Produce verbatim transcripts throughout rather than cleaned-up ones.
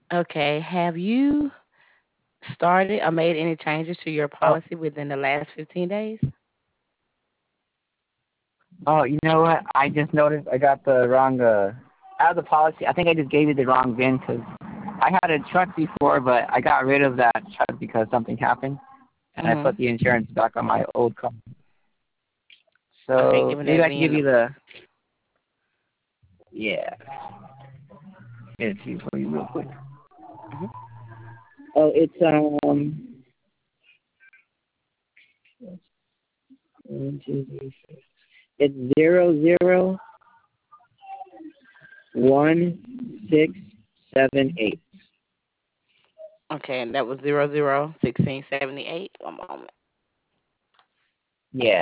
Okay. Have you started or made any changes to your Oh, policy within the last fifteen days? oh, you know what? I just noticed I got the wrong uh out of the policy. I think I just gave you the wrong VIN because I had a truck before, but I got rid of that truck because something happened, and I Mhm. put the insurance back on my old car. Okay, So give me maybe that I can V I N give you number, the please. yeah. Get it to you for you real quick. Mhm. Oh, it's um one, two, three, four. It's zero zero one six seven eight. Okay, and that was zero zero sixteen seventy eight. One moment. Yeah.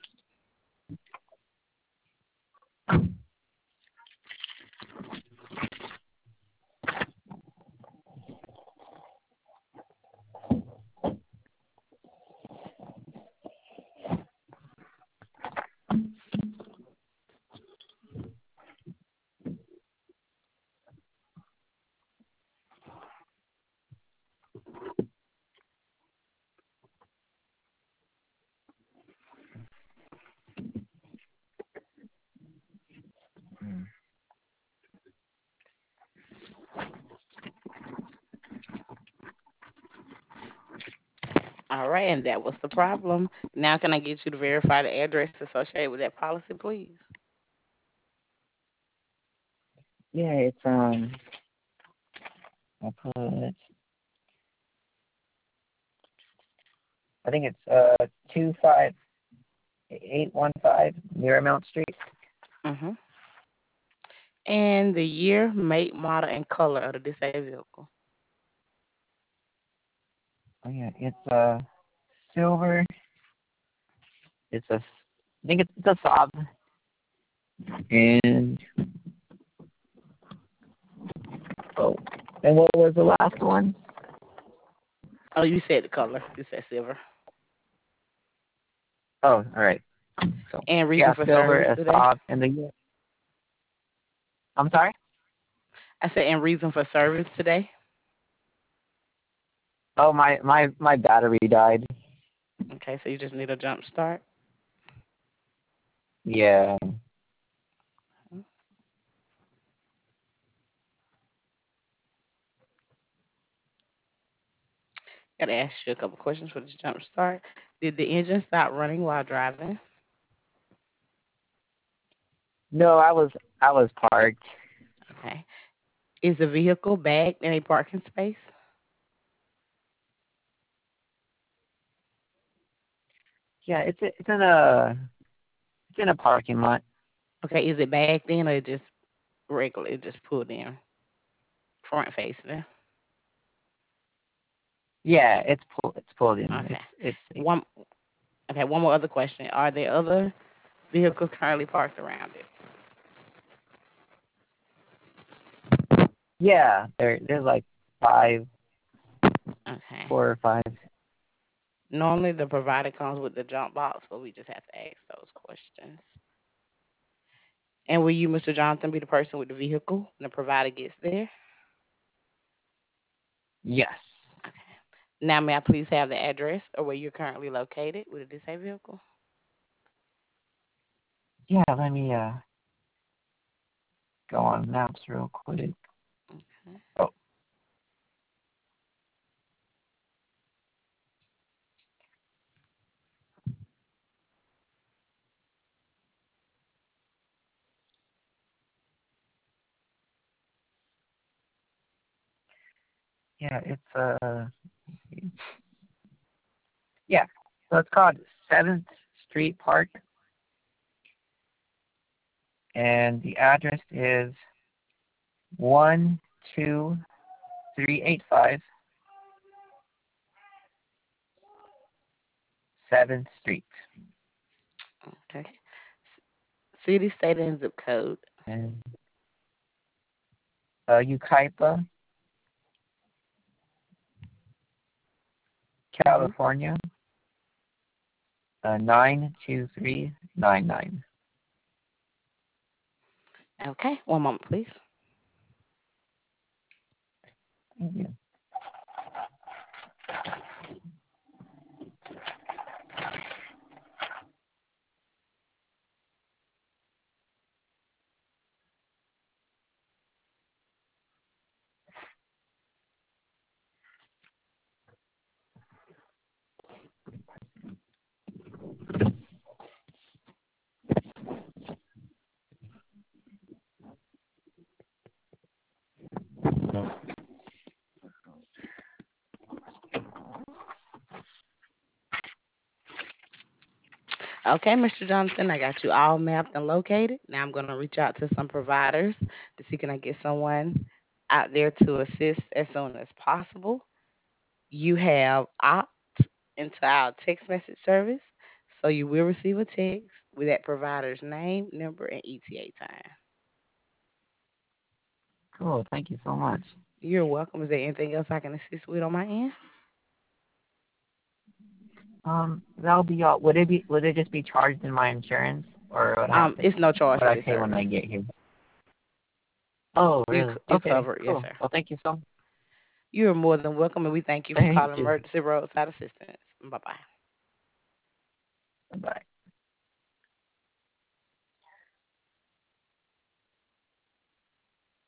All right, and that was the problem. Now, can I get you to verify the address associated with that policy, please? Yeah, it's um I put I think it's uh two five eight one five Miramount Street. Mhm. And the year, make, model, and color of the disabled vehicle. Oh yeah, it's uh silver. It's a I think it's, it's a Saab. And oh, and what was the last one? Oh, you said the color. You said silver. Oh, all right. So And reason yeah, for silver, service a today? Saab, and the I'm sorry. I said, and reason for service today? Oh, my my my battery died. Okay, so you just need a jump start. Yeah. Got to ask you a couple questions for this jump start. Did the engine stop running while driving? No, I was I was parked. Okay. Is the vehicle backed in a parking space? Yeah, it's it's in a it's in a parking lot. Okay, is it backed in or just regular? It just pulled in, front facing? Yeah, it's pulled it's pulled in. Okay. It's it's safe. One. Okay. One more other question. Are there other vehicles currently parked around it? Yeah, there there's like five, Okay. four or five. Normally the provider comes with the jump box, but we just have to ask those questions. And will you, Mister Jonathan, be the person with the vehicle when the provider gets there? Yes. Okay. Now, may I please have the address or where you're currently located with a disabled vehicle? Yeah, let me uh go on maps real quick. Okay. Oh, yeah, it's uh yeah. So it's called Seventh Street Park, and the address is one two three eight five Seventh Street. Okay. City, state, and zip code. And uh Ukaipa, Mhm. California, uh nine two three nine nine. Okay. One moment, please. Thank you. Okay, mister Jonathan, I got you all mapped and located. Now I'm going to reach out to some providers to see can I get someone out there to assist as soon as possible. You have opt into our text message service, so you will receive a text with that provider's name, number, and E T A time. Cool. Thank you so much. You're welcome. Is there anything else I can assist with on my end? Um, that'll be all. Would it be? Would it just be charged in my insurance, or would I have Um, to? it's no charge What for I this pay when I service. get here? Oh, You really? c- you Okay. cover it, yes, Cool. sir. Well, thank you so. You are more than welcome, and we thank you for Thank calling you. Emergency Roadside Assistance. Bye bye. Bye.